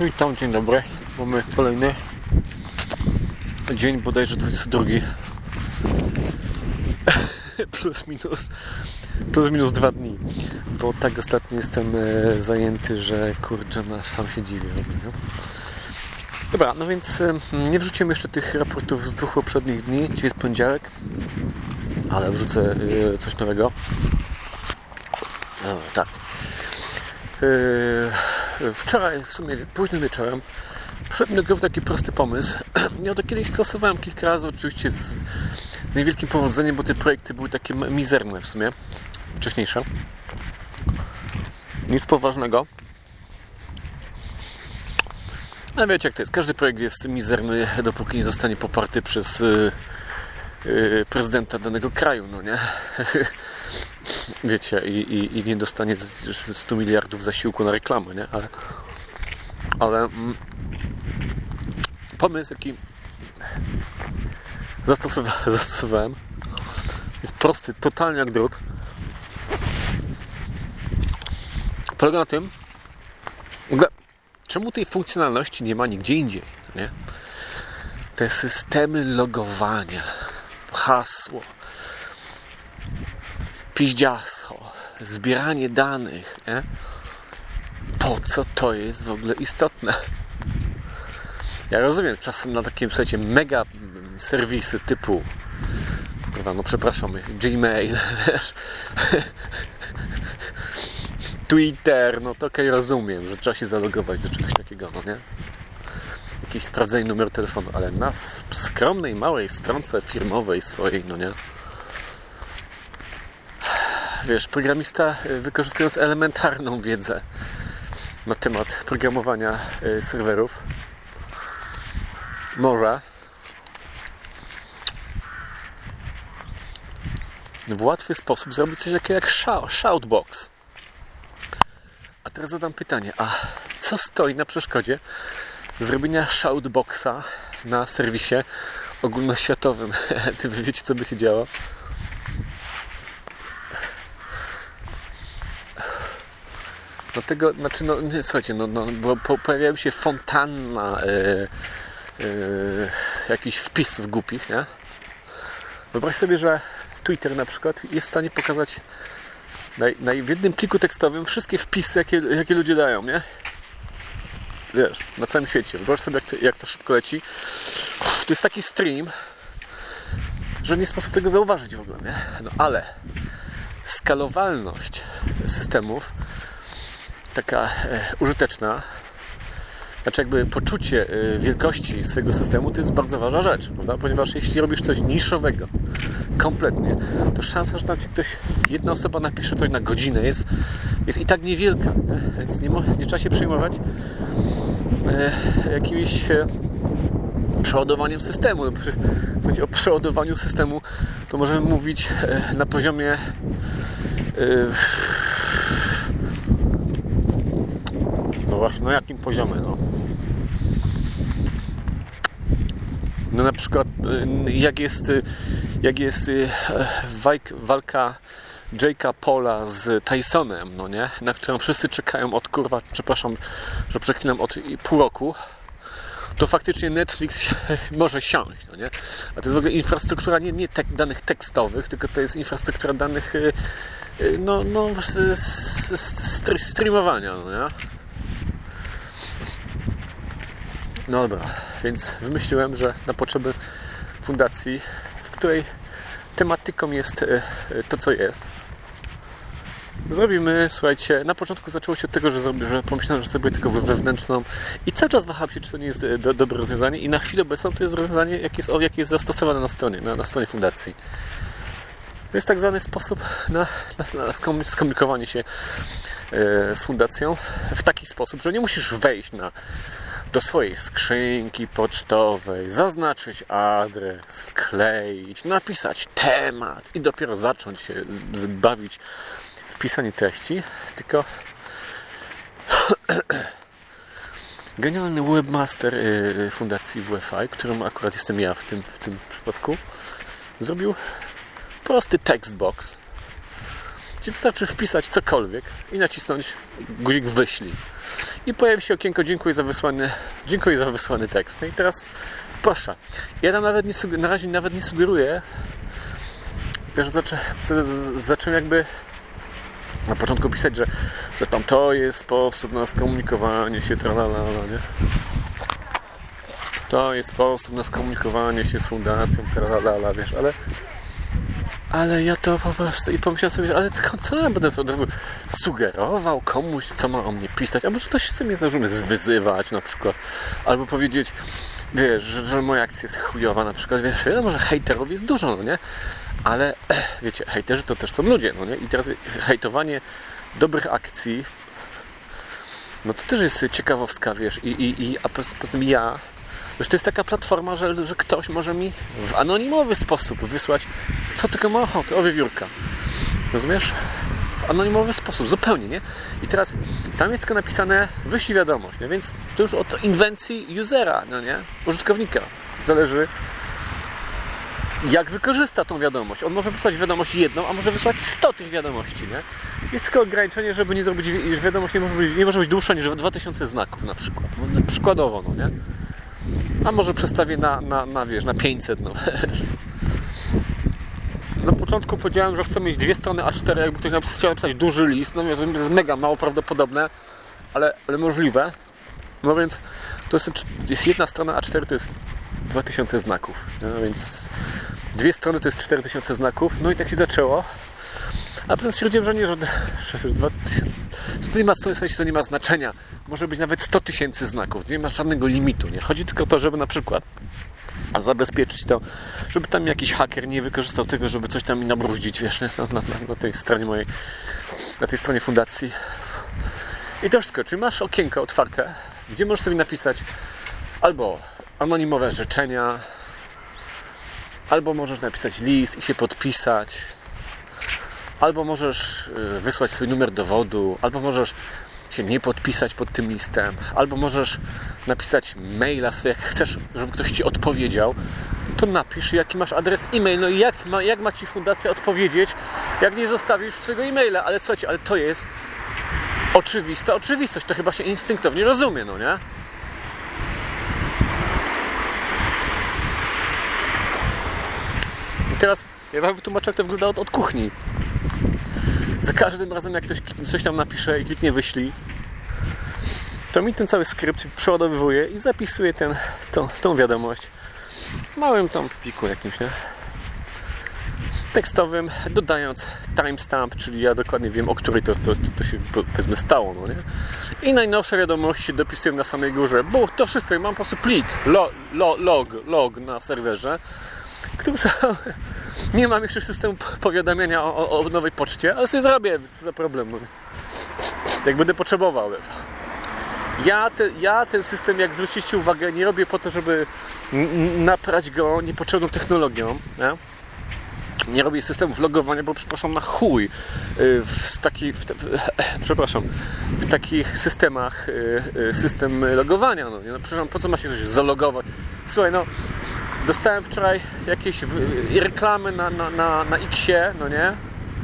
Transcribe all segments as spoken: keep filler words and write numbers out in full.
Witam, dzień dobry. Mamy kolejny dzień, bodajże dwudziesty drugi. plus minus plus minus dwa dni. Bo tak ostatnio jestem e, zajęty, że kurczę, nasz sam się dziwię. No? Dobra, no więc e, nie wrzuciłem jeszcze tych raportów z dwóch poprzednich dni. Dzisiaj jest poniedziałek, ale wrzucę e, coś nowego. No, tak. E, wczoraj, w sumie późnym wieczorem, przyszedł mi do głowy taki prosty pomysł. Ja to kiedyś stosowałem kilka razy, oczywiście z niewielkim powodzeniem, bo te projekty były takie mizerne w sumie, wcześniejsze. Nic poważnego. No wiecie jak to jest, każdy projekt jest mizerny, dopóki nie zostanie poparty przez yy, yy, prezydenta danego kraju, no nie? Wiecie, i, i, i nie dostanie stu miliardów zasiłku na reklamę, nie? Ale, ale mm, pomysł, jaki zastosowa- zastosowałem, jest prosty, totalnie jak drut. Polega na tym, w ogóle, czemu tej funkcjonalności nie ma nigdzie indziej, nie? Te systemy logowania, hasło, piździasko, zbieranie danych, nie? Po co to jest w ogóle istotne? Ja rozumiem, czasem na takim secie mega serwisy typu, no przepraszam, Gmail, wiesz, Twitter, no to okej, okay, rozumiem, że trzeba się zalogować do czegoś takiego, no nie? Jakieś sprawdzenie numeru telefonu, ale na skromnej, małej stronce firmowej swojej, no nie? Wiesz, programista, wykorzystując elementarną wiedzę na temat programowania serwerów, może w łatwy sposób zrobić coś takiego jak shoutbox. A teraz zadam pytanie, a co stoi na przeszkodzie zrobienia shoutboxa na serwisie ogólnoświatowym? Ty wy wiecie, co by się działo? No tego, znaczy, no nie, słuchajcie, no, no bo po, pojawiają się fontanna yy, yy, jakichś wpisów głupich, nie? Wyobraź sobie, że Twitter na przykład jest w stanie pokazać na, na w jednym pliku tekstowym wszystkie wpisy, jakie, jakie ludzie dają, nie? Wiesz, na całym świecie. Wyobraź sobie, jak to, jak to szybko leci. To jest taki stream, że nie sposób tego zauważyć w ogóle, nie? No ale skalowalność systemów taka e, użyteczna, znaczy jakby poczucie e, wielkości swojego systemu to jest bardzo ważna rzecz, prawda? Ponieważ jeśli robisz coś niszowego kompletnie, to szansa, że tam ci ktoś, jedna osoba napisze coś na godzinę jest, jest i tak niewielka, nie? Więc nie, mo- nie trzeba się przejmować e, jakimś e, przeładowaniem systemu. Słuchajcie, o przeładowaniu systemu to możemy mówić e, na poziomie e, no właśnie, no jakim poziomie, no? No na przykład jak jest jak jest walka Jake'a Paula z Tysonem, no nie? Na którą wszyscy czekają od kurwa, przepraszam, że przeklinam, od pół roku, to faktycznie Netflix może siąść, no nie? A to jest w ogóle infrastruktura nie, nie tek, danych tekstowych, tylko to jest infrastruktura danych no, no streamowania, no nie? No dobra, więc wymyśliłem, że na potrzeby fundacji, w której tematyką jest to, co jest, zrobimy, słuchajcie, na początku zaczęło się od tego, że, zrobię, że pomyślałem, że zrobię tylko wewnętrzną i cały czas waham się, czy to nie jest do, dobre rozwiązanie i na chwilę obecną to jest rozwiązanie, jakie jest, jakie jest zastosowane na stronie, na, na stronie fundacji. To jest tak zwany sposób na, na, na skomunikowanie się e, z fundacją w taki sposób, że nie musisz wejść na do swojej skrzynki pocztowej, zaznaczyć adres, wkleić, napisać temat i dopiero zacząć się bawić w pisanie treści, tylko genialny webmaster fundacji W F I, którym akurat jestem ja w tym, w tym przypadku, zrobił prosty textbox, gdzie wystarczy wpisać cokolwiek i nacisnąć guzik wyślij. I pojawi się okienko dziękuję za wysłany, dziękuję za wysłany tekst. No i teraz proszę. Ja tam nawet nie suger- na razie nawet nie sugeruję, wiesz, zaczę, zacząłem jakby na początku pisać, że, że tam to jest sposób na skomunikowanie się, tralala, nie? To jest sposób na skomunikowanie się z fundacją, tralala, wiesz, ale ale ja to po prostu i pomyślałem sobie, ale co ja będę od razu sugerował komuś, co ma o mnie pisać, a może ktoś chce mnie zarzumy zwyzywać na przykład, albo powiedzieć, wiesz, że, że moja akcja jest chujowa na przykład, wiesz, wiadomo, że hejterów jest dużo, no nie? Ale wiecie, hejterzy to też są ludzie, no nie? I teraz hejtowanie dobrych akcji, no to też jest ciekawostka, wiesz, i, i, i a poza tym ja, wiesz, to jest taka platforma, że, że ktoś może mi w anonimowy sposób wysłać, co tylko ma ochotę, o wiewiórka, rozumiesz? W anonimowy sposób, zupełnie, nie? I teraz tam jest tylko napisane wyślij wiadomość, nie? Więc to już od inwencji usera, no nie? Użytkownika, zależy jak wykorzysta tą wiadomość. On może wysłać wiadomość jedną, a może wysłać sto tych wiadomości, nie? Jest tylko ograniczenie, żeby nie zrobić, iż wiadomość nie może być, nie może być dłuższa niż dwa tysiące znaków na przykład. No, przykładowo, no nie? A może przestawię na, na, na wiesz, na pięćset, no wiesz. Na początku powiedziałem, że chcę mieć dwie strony A cztery, jakby ktoś chciał napisać duży list, no więc to jest mega mało prawdopodobne, ale, ale możliwe. No więc to jest jedna strona A cztery to jest dwa tysiące znaków, no więc dwie strony to jest cztery tysiące znaków, no i tak się zaczęło. A potem stwierdziłem, że nie, że, że, dwa tysiące, że to nie ma w sensie, to nie ma znaczenia. Może być nawet sto tysięcy znaków, nie ma żadnego limitu, nie? Chodzi tylko o to, żeby na przykład zabezpieczyć to, żeby tam jakiś haker nie wykorzystał tego, żeby coś tam mi nabruździć, wiesz, na, na, na, na tej stronie mojej, na tej stronie fundacji. I to wszystko, czyli masz okienko otwarte, gdzie możesz sobie napisać albo anonimowe życzenia, albo możesz napisać list i się podpisać, albo możesz wysłać swój numer dowodu, albo możesz się nie podpisać pod tym listem, albo możesz napisać maila sobie, jak chcesz, żeby ktoś Ci odpowiedział, to napisz, jaki masz adres e-mail, no i jak ma, jak ma Ci fundacja odpowiedzieć, jak nie zostawisz swojego e-maila, ale słuchajcie, ale to jest oczywista oczywistość, to chyba się instynktownie rozumie, no nie? I teraz ja wam wytłumaczę, jak to wygląda od, od kuchni. Za każdym razem, jak ktoś coś tam napisze i kliknie wyślij, to mi ten cały skrypt przeładowywuje i zapisuje ten, tą, tą wiadomość w małym tam pliku jakimś, nie? Tekstowym, dodając timestamp, czyli ja dokładnie wiem, o której to, to, to, to się powiedzmy stało, no nie? I najnowsze wiadomości dopisuję na samej górze, bo to wszystko, mam po prostu plik, lo, lo, log, log na serwerze, który sam, nie mam jeszcze systemu powiadamiania o, o, o nowej poczcie, ale sobie zrobię, co za problem, no nie? Jak będę potrzebował, wiesz. Ja, te, ja ten system, jak zwrócicie uwagę, nie robię po to, żeby n- naprać go niepotrzebną technologią, nie? Nie robię systemów logowania, bo przepraszam, na chuj w, taki, w, w, przepraszam, w takich systemach system logowania, no, nie? No, przepraszam, po co ma się ktoś zalogować? Słuchaj, no, dostałem wczoraj jakieś reklamy na, na, na, na X-ie, no nie?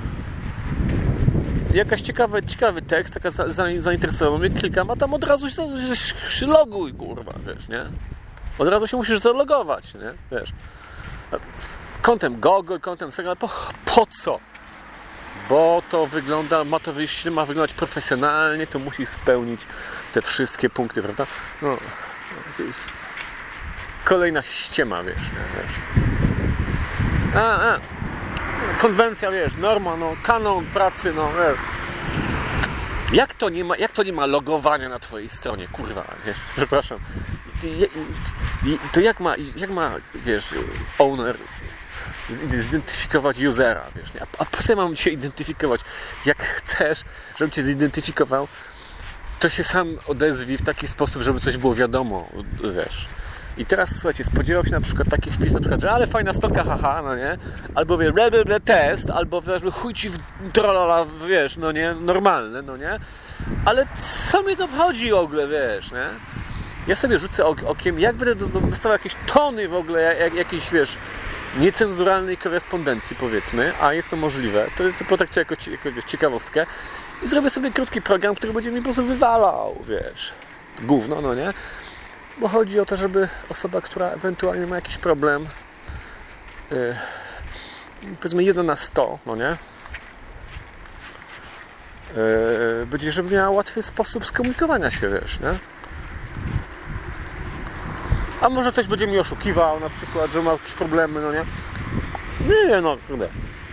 Jakaś ciekawy, ciekawy tekst, taka za, za, zainteresował mnie, klikam, a tam od razu się, się loguj, kurwa, wiesz, nie? Od razu się musisz zalogować, nie? Wiesz. Kontem Google, kontem Instagram, po, po co? Bo to wygląda, ma to wyjść, ma wyglądać profesjonalnie, to musi spełnić te wszystkie punkty, prawda? No, to jest kolejna ściema, wiesz, nie? Wiesz. A, a. Konwencja, wiesz, norma, no, kanon pracy, no, wiesz. Jak to nie ma, jak to nie ma logowania na twojej stronie, kurwa, wiesz, przepraszam. To jak ma, jak ma, wiesz, owner zidentyfikować usera, wiesz, nie? A po co ja mam Cię identyfikować? Jak chcesz, żebym Cię zidentyfikował, to się sam odezwij w taki sposób, żeby coś było wiadomo, wiesz. I teraz, słuchajcie, spodziewał się na przykład taki wpis, na przykład, że ale fajna stronka, haha, no nie? Albo wie, ble, ble, ble, test, albo wiesz, chuj ci w trolala, wiesz, no nie? Normalne, no nie? Ale co mi to obchodzi w ogóle, wiesz, nie? Ja sobie rzucę okiem, jak będę dostawał jakieś tony w ogóle, jak, jakieś, wiesz, niecenzuralnej korespondencji, powiedzmy, a jest to możliwe, to, to potraktuję jako, jako wiesz, ciekawostkę i zrobię sobie krótki program, który będzie mi po prostu wywalał, wiesz, gówno, no nie? Bo chodzi o to, żeby osoba, która ewentualnie ma jakiś problem, yy, powiedzmy jeden na sto, no nie? Yy, będzie, żeby miała łatwy sposób skomunikowania się, wiesz, nie? A może ktoś będzie mi oszukiwał, na przykład, że ma jakieś problemy, no nie? Nie, no, kurde.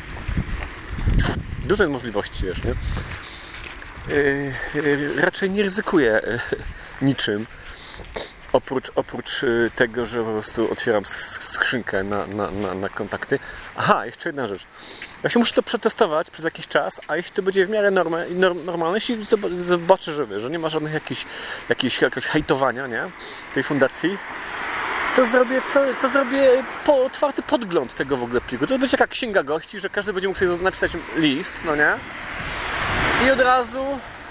Duże możliwości, wiesz, nie? Yy, yy, raczej nie ryzykuję yy, niczym. Oprócz, oprócz tego, że po prostu otwieram skrzynkę na, na, na, na kontakty. Aha, jeszcze jedna rzecz. Ja się muszę to przetestować przez jakiś czas, a jeśli to będzie w miarę normy, normalne, jeśli zobaczę, że, że nie ma żadnych jakichś, jakichś, jakiegoś hejtowania, nie? Tej fundacji, to zrobię, co, to zrobię po, otwarty podgląd tego w ogóle pliku. To będzie taka księga gości, że każdy będzie mógł sobie napisać list, no nie? I od razu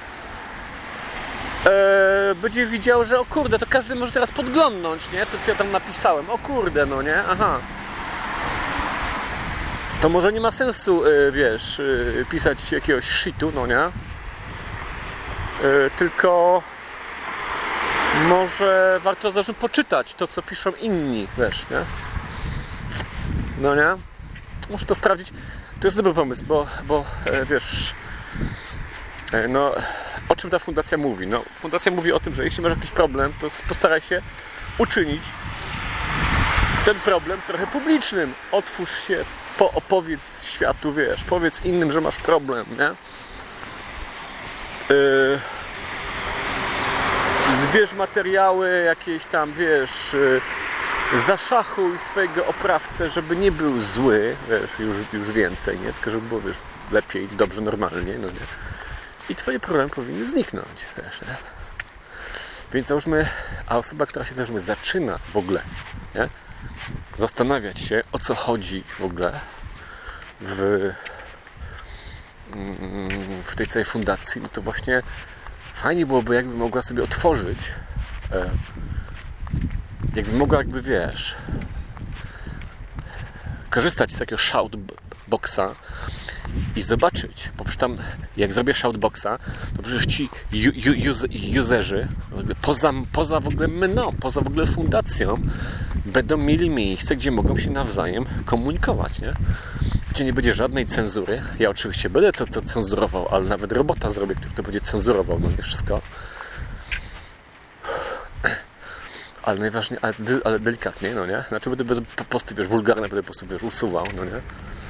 e, będzie widział, że o kurde, to każdy może teraz podglądnąć, nie? To co ja tam napisałem. O kurde, no nie? Aha. To może nie ma sensu, e, wiesz, e, pisać jakiegoś shitu, no nie? E, tylko może warto zacząć poczytać to, co piszą inni, wiesz, nie? No nie? Muszę to sprawdzić. To jest dobry pomysł, bo, bo e, wiesz, e, no, o czym ta fundacja mówi? No, fundacja mówi o tym, że jeśli masz jakiś problem, to postaraj się uczynić ten problem trochę publicznym. Otwórz się, po, opowiedz światu, wiesz, powiedz innym, że masz problem, nie? Yy, zbierz materiały jakieś tam, wiesz, yy, zaszachuj swojego oprawcę, żeby nie był zły, wiesz, już, już więcej, nie? Tylko żeby było, wiesz, lepiej, dobrze, normalnie, no nie? I twoje problemy powinny zniknąć, wiesz, nie? Więc załóżmy, a osoba, która się załóżmy zaczyna w ogóle, nie? Zastanawiać się, o co chodzi w ogóle w, w tej całej fundacji, no to właśnie fajnie byłoby, jakby mogła sobie otworzyć, jakby mogła, jakby wiesz, korzystać z takiego shoutboxa i zobaczyć, bo przecież tam, jak zrobię shoutboxa, to przecież ci userzy poza, poza w ogóle mną, poza w ogóle fundacją będą mieli miejsce, gdzie mogą się nawzajem komunikować, nie? Gdzie nie będzie żadnej cenzury. Ja oczywiście będę co to cenzurował, ale nawet robota zrobię, który to będzie cenzurował, no nie wszystko. Ale najważniejsze, ale, ale delikatnie, no nie? Znaczy będę bez posty, wiesz, wulgarne, będę po prostu, wiesz, usuwał, no nie?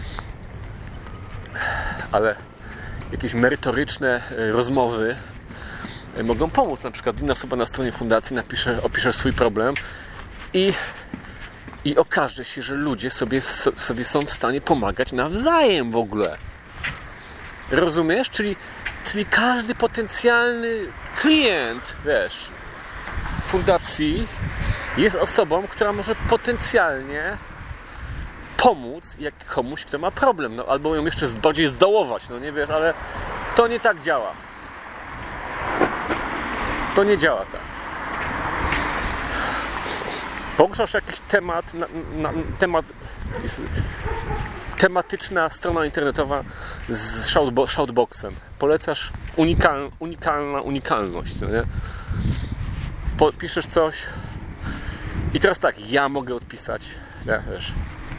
Ale jakieś merytoryczne rozmowy mogą pomóc. Na przykład inna osoba na stronie fundacji napisze, opisze swój problem i, i okaże się, że ludzie sobie, sobie są w stanie pomagać nawzajem w ogóle. Rozumiesz? Czyli, czyli każdy potencjalny klient, wiesz, fundacji jest osobą, która może potencjalnie pomóc jak komuś, kto ma problem, no, albo ją jeszcze bardziej zdołować, no nie wiesz, ale to nie tak działa. To nie działa tak. Poruszasz jakiś temat, na, na, temat tematyczna strona internetowa z shoutbo, shoutboxem. Polecasz unikal, unikalna unikalność, no nie? Po, piszesz coś i teraz tak, ja mogę odpisać, ja, wiesz,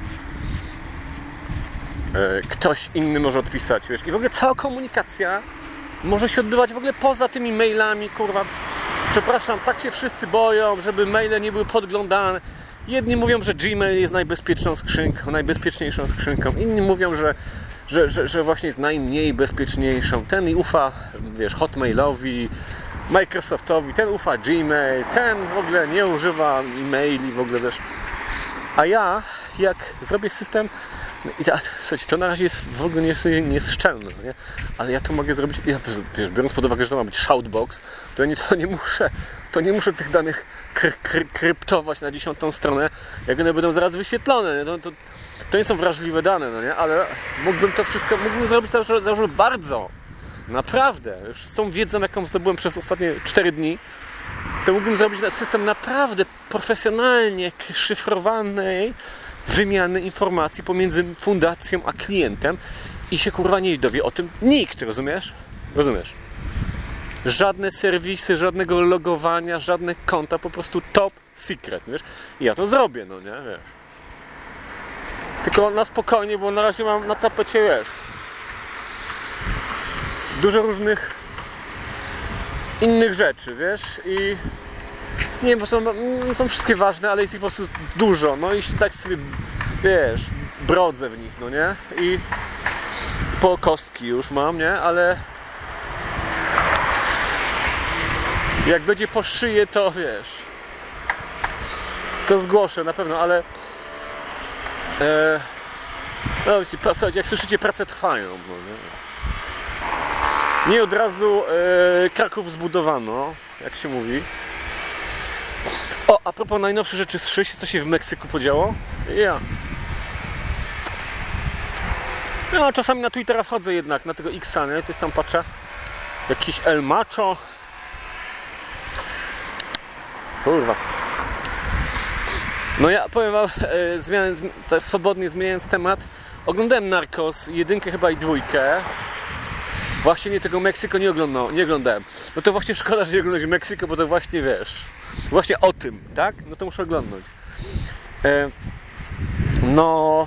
ktoś inny może odpisać, wiesz, i w ogóle cała komunikacja może się odbywać w ogóle poza tymi mailami, kurwa, przepraszam, tak się wszyscy boją, żeby maile nie były podglądane. Jedni mówią, że Gmail jest najbezpieczną skrzynką, najbezpieczniejszą skrzynką, inni mówią, że, że, że, że właśnie jest najmniej bezpieczniejszą. Ten ufa, wiesz, Hotmailowi, Microsoftowi, ten ufa Gmail, ten w ogóle nie używa e-maili, w ogóle, wiesz. A ja, jak zrobię system, i ta, słuchajcie, to na razie jest w ogóle nie, nie jest szczelne, nie? Ale ja to mogę zrobić, ja, wiesz, biorąc pod uwagę, że to ma być shoutbox, to ja nie, to nie muszę, to nie muszę tych danych kry, kry, kryptować na dziesiątą stronę, jak one będą zaraz wyświetlone, nie? To, to, to nie są wrażliwe dane, no nie? Ale mógłbym to wszystko, mógłbym zrobić to założyć bardzo, naprawdę, już z tą wiedzą, jaką zdobyłem przez ostatnie cztery dni, to mógłbym zrobić system naprawdę profesjonalnie szyfrowanej wymiany informacji pomiędzy fundacją a klientem i się kurwa nie dowie o tym nikt, rozumiesz? Rozumiesz? Żadne serwisy, żadnego logowania, żadne konta, po prostu top secret, wiesz? I ja to zrobię, no nie, wiesz? Tylko na spokojnie, bo na razie mam na tapecie, wiesz, dużo różnych innych rzeczy, wiesz? I nie wiem, bo są, nie są wszystkie ważne, ale jest ich po prostu dużo, no i tak sobie, wiesz, brodzę w nich, no nie? I po kostki już mam, nie? Ale jak będzie po szyję, to wiesz, to zgłoszę na pewno, ale e, no wiecie, prace, jak słyszycie, prace trwają, no nie? Nie od razu e, Kraków zbudowano, jak się mówi. O, a propos najnowszych rzeczy, słyszeliście, co się w Meksyku podziało? Ja. No, czasami na Twittera wchodzę jednak, na tego Xa, nie? Coś tam patrzę. Jakiś El Macho. Kurwa. No ja powiem wam, e, zmian, zmi, swobodnie zmieniając temat, oglądałem Narcos, jedynkę chyba i dwójkę. Właśnie nie tego Meksyko nie, oglądał, nie oglądałem. No to właśnie szkoda, że nie oglądać Meksyko, bo to właśnie wiesz, właśnie o tym, tak? No to muszę oglądać. E, no,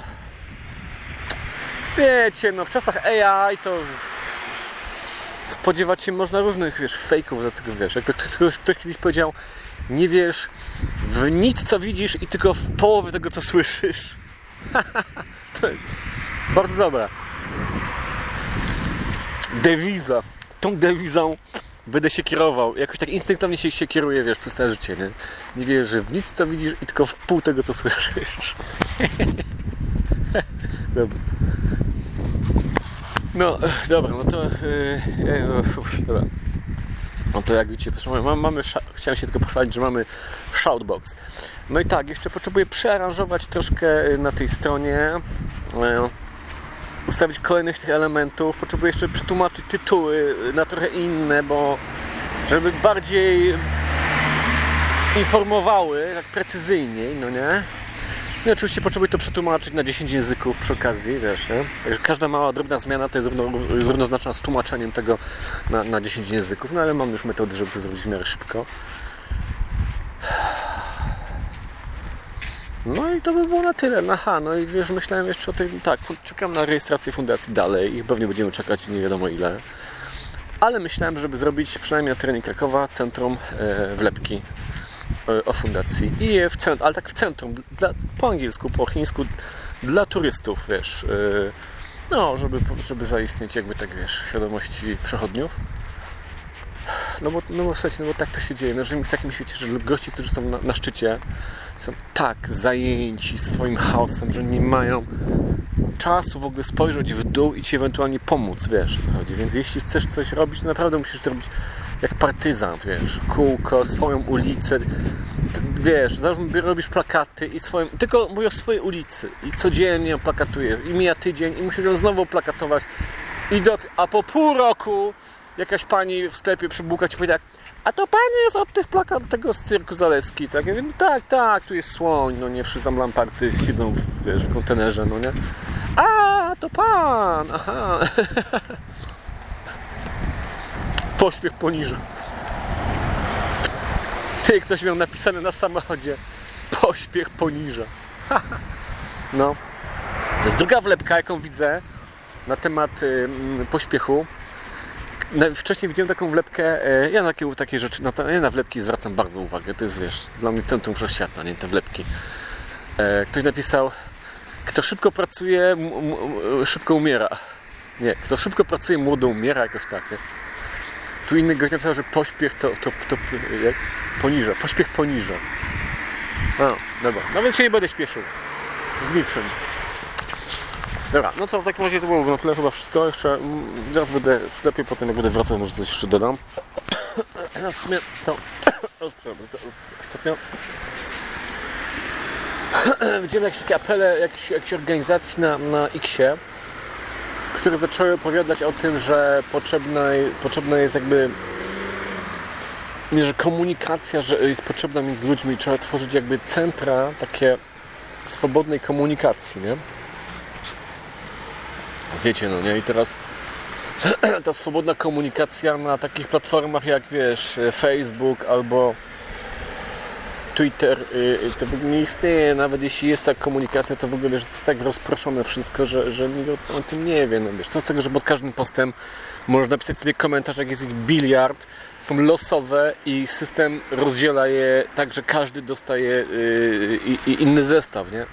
wiecie, no w czasach A I to spodziewać się można różnych, wiesz, fejków, za co wiesz. Jak to ktoś, ktoś kiedyś powiedział, nie wiesz w nic, co widzisz i tylko w połowie tego, co słyszysz. To jest bardzo dobra dewiza. Tą dewizą będę się kierował. Jakoś tak instynktownie się, się kieruję, wiesz, przez całe życie, nie? Nie wiesz, że w nic, co widzisz i tylko w pół tego, co słyszysz. Dobra. No, dobra, no to yy, yy, dobra. No to jak widzicie, mamy, mamy, chciałem się tylko pochwalić, że mamy shoutbox. No i tak, jeszcze potrzebuję przearanżować troszkę na tej stronie, yy, ustawić kolejnych tych elementów, potrzebuję jeszcze przetłumaczyć tytuły na trochę inne, bo żeby bardziej informowały, tak precyzyjniej, no nie? I oczywiście potrzebuję to przetłumaczyć na dziesięć języków przy okazji, wiesz, nie? Także każda mała, drobna zmiana to jest, równo, jest równoznaczna z tłumaczeniem tego na, na dziesięć języków, no ale mam już metody, żeby to zrobić w miarę szybko. No i to by było na tyle. Aha, no i wiesz, myślałem jeszcze o tym, tak, czekam na rejestrację fundacji dalej i pewnie będziemy czekać nie wiadomo ile. Ale myślałem, żeby zrobić przynajmniej na terenie Krakowa centrum e, wlepki e, o fundacji. I w centrum, ale tak w centrum, dla, po angielsku, po chińsku, dla turystów, wiesz. E, no, żeby, żeby zaistnieć jakby tak, wiesz, w świadomości przechodniów. No bo, no bo słuchajcie, no bo tak to się dzieje. No, żyjemy w takim świecie, że gości, którzy są na, na szczycie, są tak zajęci swoim chaosem, że nie mają czasu w ogóle spojrzeć w dół i ci ewentualnie pomóc, wiesz, o co chodzi. Więc jeśli chcesz coś robić, to naprawdę musisz to robić jak partyzant, wiesz, kółko, swoją ulicę, wiesz, załóżmy, robisz plakaty i swoją, tylko mówię o swojej ulicy i codziennie ją plakatujesz i mija tydzień i musisz ją znowu plakatować i do, a po pół roku jakaś pani w sklepie przybuka ci powie tak, a to pani jest od tych plakat tego z cyrku Zaleski, tak? Ja wiem, tak, tak, tu jest słoń, no nie, wszyscy lamparty siedzą w, wiesz, w kontenerze, no nie? A, to pan, aha. Pośpiech poniża. Ty, ktoś miał napisane na samochodzie, pośpiech poniża. No, to jest druga wlepka, jaką widzę na temat y, pośpiechu. Wcześniej widziałem taką wlepkę, ja na takie, takie rzeczy, na, ja na wlepki zwracam bardzo uwagę, to jest, wiesz, dla mnie centrum wszechświata, nie, te wlepki. Ktoś napisał, kto szybko pracuje, m- m- szybko umiera. Nie, kto szybko pracuje, młodo umiera, jakoś tak, nie? Tu inny gość napisał, że pośpiech to, to, to jak? Poniża, pośpiech poniża. No, dobra, no więc się nie będę śpieszył z niczym. Dobra, no to w takim razie to było na tyle chyba wszystko. Jeszcze mm, zaraz będę w sklepie, potem jak będę wracał, może coś jeszcze dodam. No w sumie to ostatnio widziałem jakieś takie apele jakichś, jakichś organizacji na, na Xie, które zaczęły opowiadać o tym, że potrzebna, potrzebna jest jakby nie, że komunikacja, że jest potrzebna między ludźmi, trzeba tworzyć jakby centra takie swobodnej komunikacji, nie? Wiecie, no nie? I teraz ta swobodna komunikacja na takich platformach jak, wiesz, Facebook albo Twitter, to w ogóle nie istnieje. Nawet jeśli jest ta komunikacja, to w ogóle, wiesz, to jest tak rozproszone wszystko, że, że nikt o, o tym nie wie. No, wiesz, co z tego, że pod każdym postem można napisać sobie komentarz, jak jest ich biliard, są losowe i system rozdziela je tak, że każdy dostaje yy, i, inny zestaw, nie?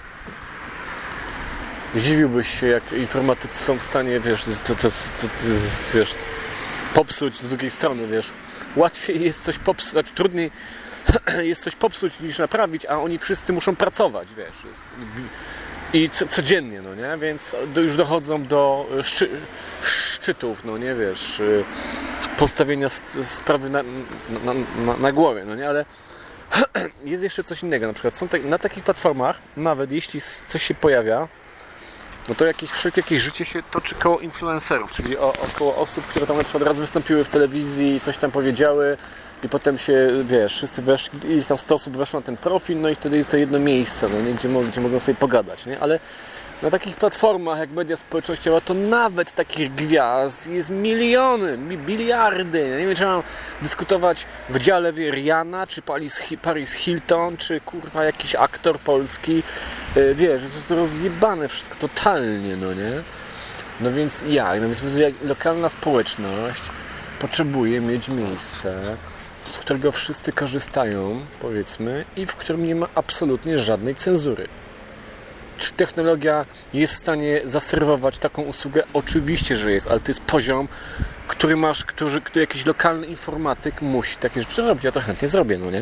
Zdziwiłbyś się, jak informatycy są w stanie, wiesz, to, to, to, to, to, wiesz, popsuć z drugiej strony, wiesz. Łatwiej jest coś popsuć, znaczy trudniej jest coś popsuć niż naprawić, a oni wszyscy muszą pracować, wiesz. Jest, i co, codziennie, no nie? Więc do, już dochodzą do szczy, szczytów, no nie, wiesz, postawienia sprawy na, na, na, na głowie, no nie? Ale jest jeszcze coś innego, na przykład są te, na takich platformach, nawet jeśli coś się pojawia, no to jakieś, wszelkie jakieś życie się toczy koło influencerów, czyli o, około osób, które tam na przykład raz wystąpiły w telewizji, coś tam powiedziały i potem się, wiesz, wszyscy weszli i tam sto osób weszło na ten profil, no i wtedy jest to jedno miejsce, no nie? Gdzie, gdzie mogą sobie pogadać, nie? Ale na takich platformach jak media społecznościowe to nawet takich gwiazd jest miliony, biliardy. Ja nie wiem, czy mam dyskutować w dziale wie, Rihanna, czy Paris, Paris Hilton, czy kurwa jakiś aktor polski. Wiesz, to jest rozjebane wszystko totalnie, no nie? No więc jak? No więc lokalna społeczność potrzebuje mieć miejsce, z którego wszyscy korzystają, powiedzmy, i w którym nie ma absolutnie żadnej cenzury. Czy technologia jest w stanie zaserwować taką usługę? Oczywiście, że jest, ale to jest poziom, który masz, który, który jakiś lokalny informatyk musi takie rzeczy robić. Ja to chętnie zrobię, no nie?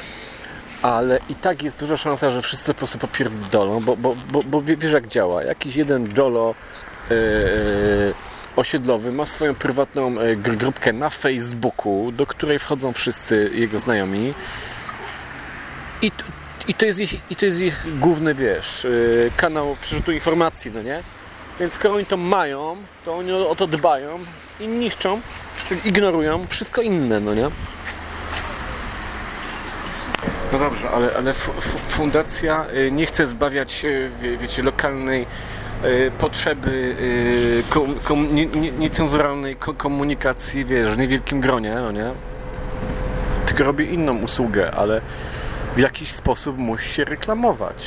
Ale i tak jest duża szansa, że wszyscy po prostu popierdolą, bo, bo, bo, bo wiesz jak działa. Jakiś jeden Jolo yy, osiedlowy ma swoją prywatną yy, grupkę na Facebooku, do której wchodzą wszyscy jego znajomi i t- I to, jest ich, I to jest ich główny, wiesz, yy, kanał przerzutu informacji, no nie? Więc skoro oni to mają, to oni o, o to dbają i niszczą, czyli ignorują wszystko inne, no nie? No dobrze, ale, ale f- f- fundacja yy, nie chce zbawiać, yy, wie, wiecie, lokalnej yy, potrzeby yy, kom, kom, nie, nie, niecenzuralnej ko- komunikacji, wiesz, w niewielkim gronie, no nie? Tylko robi inną usługę, ale w jakiś sposób musi się reklamować.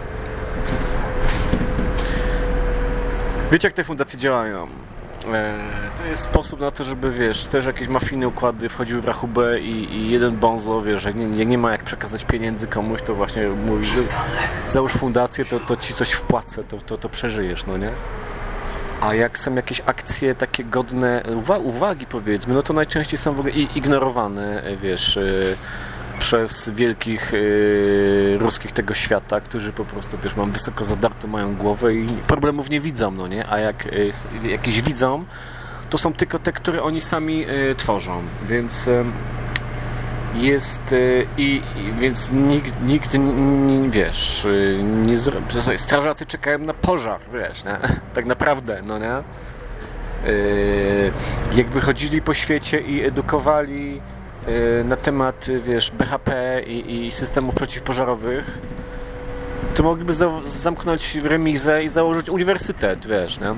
Wiecie, jak te fundacje działają? E, to jest sposób na to, żeby, wiesz, też jakieś mafijne układy wchodziły w rachubę i, i jeden bonzo, wiesz, jak nie, jak nie ma jak przekazać pieniędzy komuś, to właśnie mówi, że załóż fundację, to, to ci coś wpłacę, to, to, to przeżyjesz, no nie? A jak są jakieś akcje takie godne uwa- uwagi, powiedzmy, no to najczęściej są w ogóle ignorowane, wiesz, przez wielkich yy, ruskich tego świata, którzy po prostu, wiesz, mam wysoko zadartą mają głowę i problemów nie widzą, no nie? A jak yy, jakieś widzą, to są tylko te, które oni sami yy, tworzą, więc yy, jest yy, i, i więc nikt, nikt nie, wiesz, yy, nie zrobi. Strażacy czekają na pożar, wiesz, nie? Tak naprawdę, no nie? Yy, jakby chodzili po świecie i edukowali na temat, wiesz, B H P i, i systemów przeciwpożarowych, to mogliby za- zamknąć remizę i założyć uniwersytet, wiesz, nie?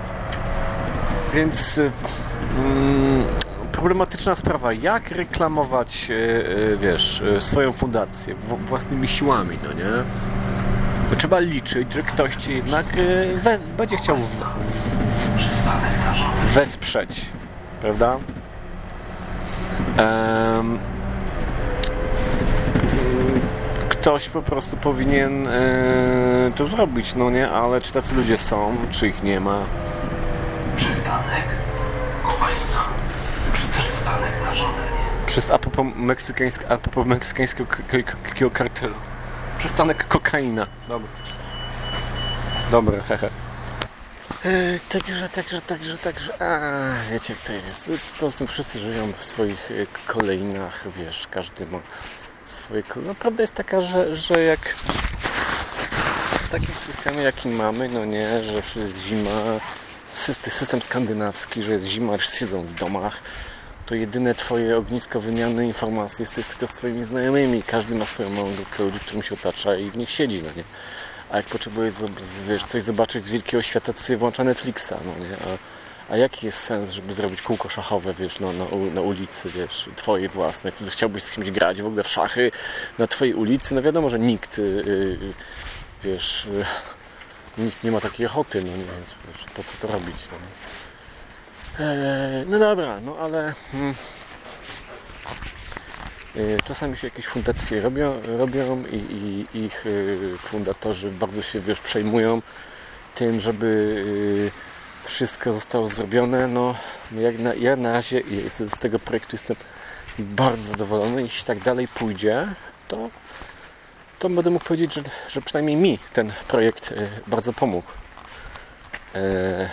Więc mm, problematyczna sprawa, jak reklamować, yy, wiesz, swoją fundację w- własnymi siłami, no nie? Bo trzeba liczyć, że ktoś ci jednak yy, we- będzie chciał w- w- w- wesprzeć, prawda? Um, ktoś po prostu powinien e, to zrobić, no nie? Ale czy tacy ludzie są, czy ich nie ma? Przystanek Kopaina. Przystanek na żądanie. Przez a propos meksykańskiego, a propos meksykańskiego k- k- k- kartelu. Przystanek kokaina. Dobra. Dobra, hehe. E, także, także, także, także, a wiecie jak to jest, po prostu wszyscy żyją w swoich kolejnach, wiesz, każdy ma swoje kolejne. No, prawda jest taka, że, że jak w takim systemie jaki mamy, no nie, że jest zima, system, system skandynawski, że jest zima, wszyscy siedzą w domach, to jedyne twoje ognisko wymiany informacji jest tylko z swoimi znajomymi, każdy ma swoją małą grupkę ludzi, którym się otacza i w nich siedzi, no nie. A jak potrzebujesz wiesz, coś zobaczyć z wielkiego świata, to sobie włącza Netflixa, no nie? A, a jaki jest sens, żeby zrobić kółko szachowe, wiesz, no, na, na ulicy, wiesz, twojej własnej? Ty chciałbyś z kimś grać w ogóle w szachy na twojej ulicy? No wiadomo, że nikt, yy, wiesz, yy, nikt nie ma takiej ochoty, no nie, więc wiesz, po co to robić, no nie? Eee, no dobra, no ale... Hmm. Czasami się jakieś fundacje robią, robią i, i ich fundatorzy bardzo się, wiesz, przejmują tym, żeby wszystko zostało zrobione. No, jak na, ja na razie z tego projektu jestem bardzo zadowolony. Jeśli tak dalej pójdzie, to, to będę mógł powiedzieć, że, że przynajmniej mi ten projekt bardzo pomógł. E,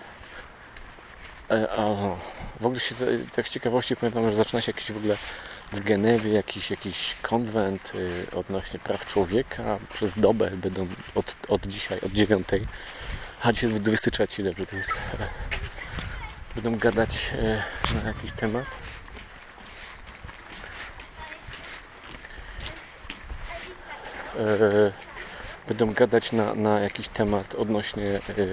e, o, w ogóle się, tak z ciekawości powiem wam, że zaczyna się jakiś w ogóle w Genewie jakiś, jakiś konwent y, odnośnie praw człowieka. Przez dobę będą od, od dzisiaj, od dziewiątej, a dzisiaj jest dwudziesty trzeci, dobrze, to jest, e, będą gadać e, na jakiś temat. E, będą gadać na, na jakiś temat odnośnie e, e,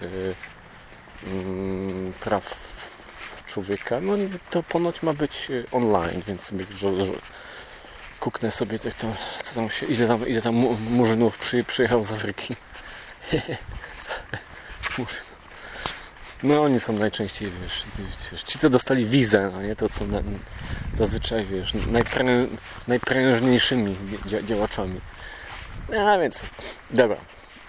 m, praw człowieka. No to ponoć ma być online, więc sobie że, że kuknę sobie jak to, co tam się, ile tam, ile tam murzynów przy, przyjechało z Afryki. No oni są najczęściej, wiesz, wiesz, ci co dostali wizę, no nie, to są na, zazwyczaj, wiesz, najprę, najprężniejszymi dzia, działaczami. No więc, dobra.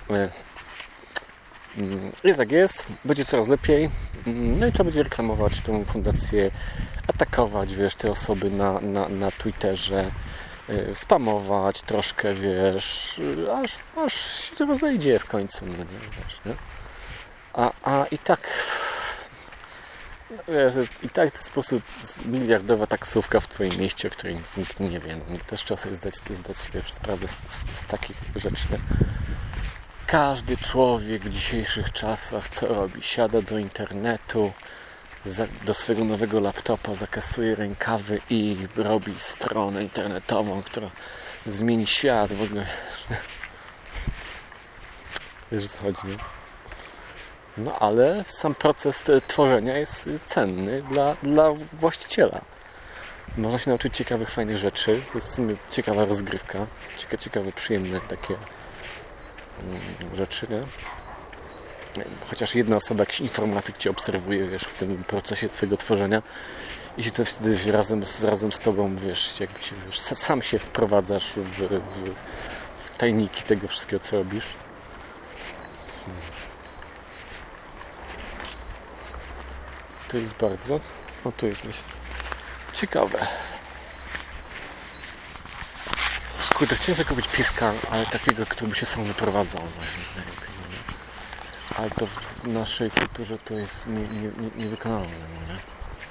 Jest jak jest, będzie coraz lepiej, no i trzeba będzie reklamować tą fundację, atakować, wiesz, te osoby na, na, na Twitterze, yy, spamować troszkę, wiesz, aż, aż się to rozejdzie w końcu, no, nie, wiesz, nie? A, a i tak wiesz, i tak w ten sposób miliardowa taksówka w twoim mieście, o której nikt nie wie, no, też trzeba sobie zdać, zdać wiesz, sprawę z, z, z takich rzeczy. Każdy człowiek w dzisiejszych czasach co robi? Siada do internetu, za, do swojego nowego laptopa, zakasuje rękawy i robi stronę internetową, która zmieni świat w ogóle. Wiesz, o co chodzi, nie? No ale sam proces tworzenia jest cenny dla, dla właściciela. Można się nauczyć ciekawych, fajnych rzeczy. To jest w sumie ciekawa rozgrywka. Cieka, ciekawe, przyjemne takie rzeczy, nie? Chociaż jedna osoba, jakiś informatyk cię obserwuje, wiesz, w tym procesie twojego tworzenia i się to wtedy razem z, razem z tobą, wiesz, jakby się, wiesz, sam się wprowadzasz w, w, w tajniki tego wszystkiego, co robisz. Hmm. To jest bardzo, no tu jest ciekawe. Kurde, chciałem sobie kupić pieska, ale takiego, który by się sam wyprowadzał. Ale to w naszej kulturze to jest nie, nie, nie, niewykonalne, nie?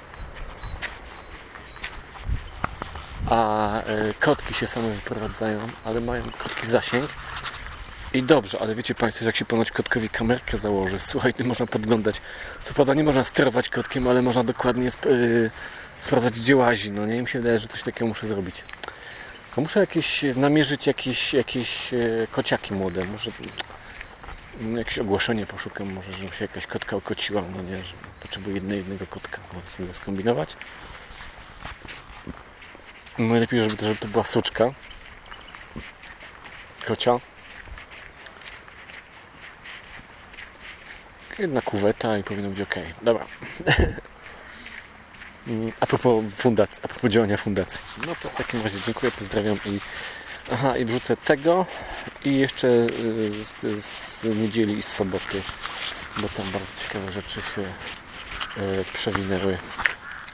A e, kotki się same wyprowadzają, ale mają krótki zasięg. I dobrze, ale wiecie Państwo, jak się ponoć kotkowi kamerkę założy, słuchaj, tu można podglądać. Co prawda nie można sterować kotkiem, ale można dokładnie sp- yy, sprawdzać, gdzie łazi. No nie, mi się wydaje, że coś takiego muszę zrobić. To muszę jakieś, namierzyć jakieś, jakieś yy, kociaki młode. Może yy, jakieś ogłoszenie poszukam, może, żeby się jakaś kotka okociła, no nie, że potrzebuję jednej, jednego kotka. Mogę sobie skombinować. Najlepiej, żeby to, żeby to była suczka. Kocia. Jedna kuweta i powinno być ok. Dobra. A propos fundacji, a propos działania fundacji. No to w takim razie dziękuję, pozdrawiam i aha, i wrzucę tego i jeszcze z, z niedzieli i z soboty, bo tam bardzo ciekawe rzeczy się e, przewinęły.